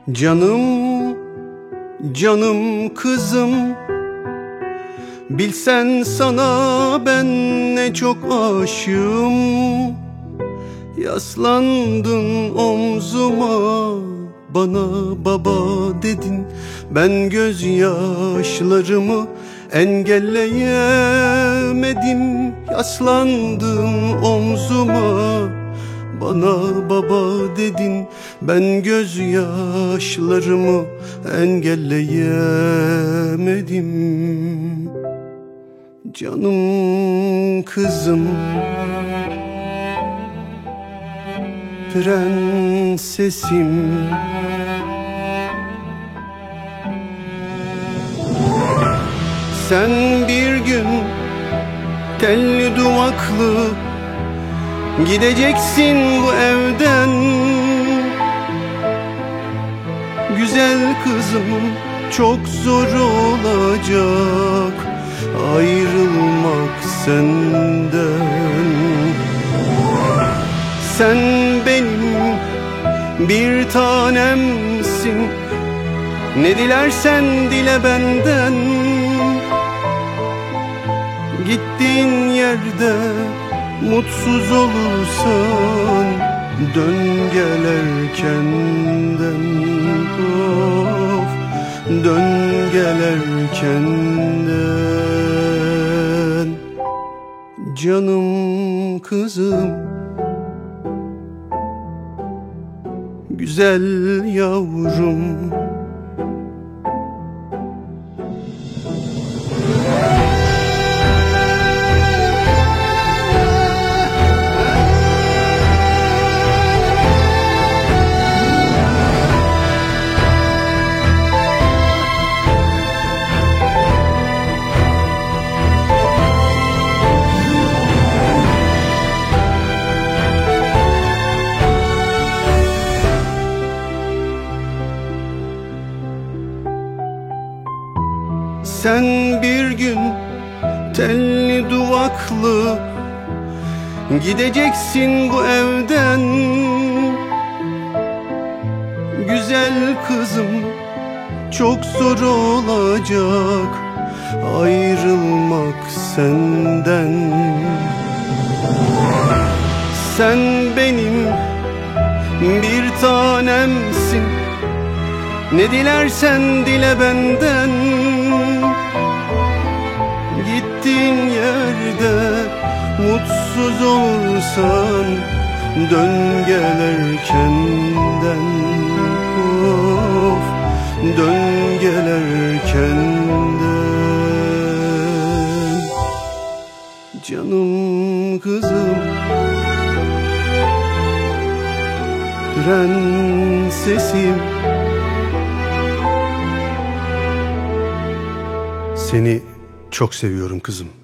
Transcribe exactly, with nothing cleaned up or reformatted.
Canım, canım kızım, bilsen sana ben ne çok aşığım. Yaslandın omzuma, bana baba dedin. Ben gözyaşlarımı engelleyemedim. Yaslandın omzuma, bana baba dedin. Ben gözyaşlarımı engelleyemedim. Canım kızım, prensesim, sen bir gün telli duvaklı gideceksin bu evden. Güzel kızım, çok zor olacak ayrılmak senden. Sen benim bir tanemsin, ne dilersen dile benden. Gittiğin yerde mutsuz olursan dön gel erkenden. Of, dön gel erkenden. Canım kızım, güzel yavrum. Sen bir gün telli duvaklı gideceksin bu evden. Güzel kızım, çok zor olacak ayrılmak senden. Sen benim bir tanemsin, ne dilersen dile benden. Gittiğin yerde mutsuz olursan dön gel erkenden. Of, dön gel erkenden. Canım kızım, prensesim, seni çok seviyorum kızım.